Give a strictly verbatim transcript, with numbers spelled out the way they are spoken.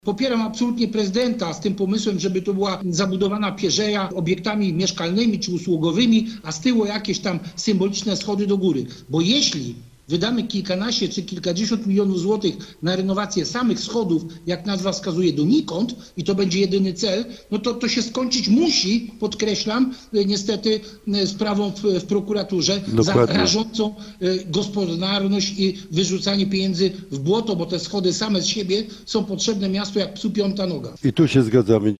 Popieram absolutnie prezydenta z tym pomysłem, żeby to była zabudowana pierzeja obiektami mieszkalnymi czy usługowymi, a z tyłu jakieś tam symboliczne schody do góry. Bo jeśli wydamy kilkanaście czy kilkadziesiąt milionów złotych na renowację samych schodów, jak nazwa wskazuje, donikąd i to będzie jedyny cel, no to to się skończyć musi, podkreślam, niestety sprawą w, w prokuraturze Dokładnie. za rażącą gospodarność i wyrzucanie pieniędzy w błoto, bo te schody same z siebie są potrzebne miastu jak psu piąta noga. I tu się zgadzamy.